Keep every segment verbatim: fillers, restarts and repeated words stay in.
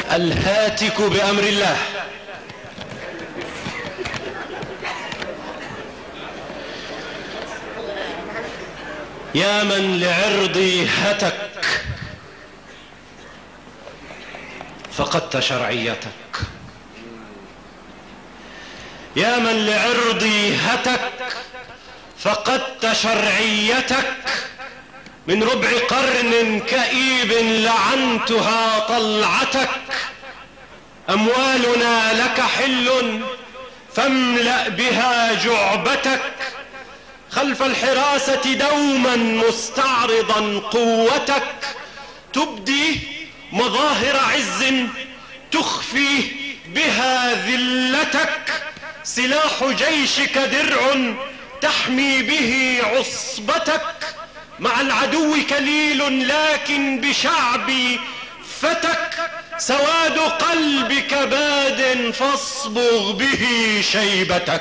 الهاتك بأمر الله. يا من لعرضي هتك فقدت شرعيتك، يا من لعرضي هتك فقدت شرعيتك. من ربع قرن كئيب لعنتها طلعتك. أموالنا لك حل فاملأ بها جعبتك. خلف الحراسة دوما مستعرضا قوتك. تبدي مظاهر عز تخفي بها ذلتك. سلاح جيشك درع تحمي به عصبتك. مع العدو كليل لكن بشعبي فتك. سواد قلبك باد فاصبغ به شيبتك.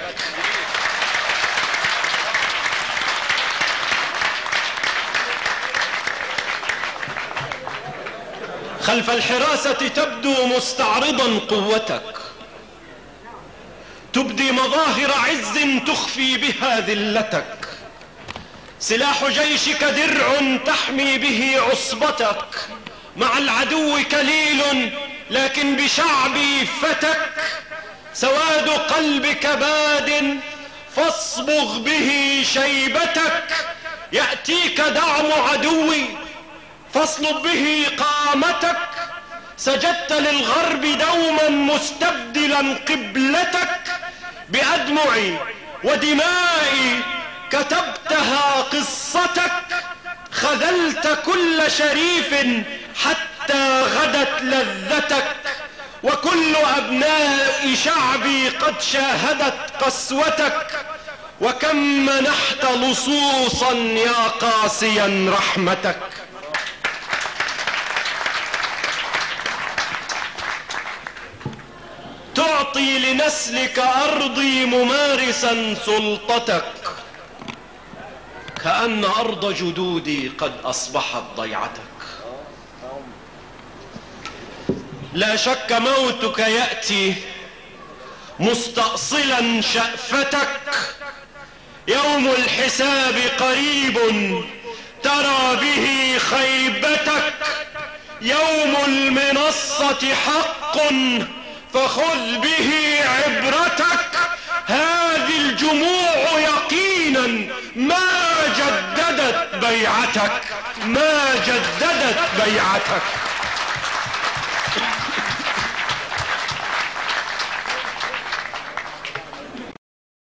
خلف الحراسة تبدو مستعرضا قوتك. تبدي مظاهر عز تخفي بها ذلتك. سلاح جيشك درع تحمي به عصبتك. مع العدو كليل لكن بشعبي فتك. سواد قلبك باد فاصبغ به شيبتك. يأتيك دعم عدوي فاصلب به قامتك. سجدت للغرب دوما مستبدلا قبلتك. بأدمعي ودمائي كتبتها قصتك. خذلت كل شريف حتى غدت لذتك. وكل أبناء شعبي قد شاهدت قسوتك. وكم منحت لصوصا يا قاسيا رحمتك. تعطي لنسلك أرضي ممارسا سلطتك. كأن أرض جدودي قد أصبحت ضيعتك. لا شك موتك يأتي مستأصلا شأفتك. يوم الحساب قريب ترى به خيبتك. يوم المنصة حق فخذ به عبرتك. هذه الجموع يقينا ما جددت بيعتك، ما جددت بيعتك.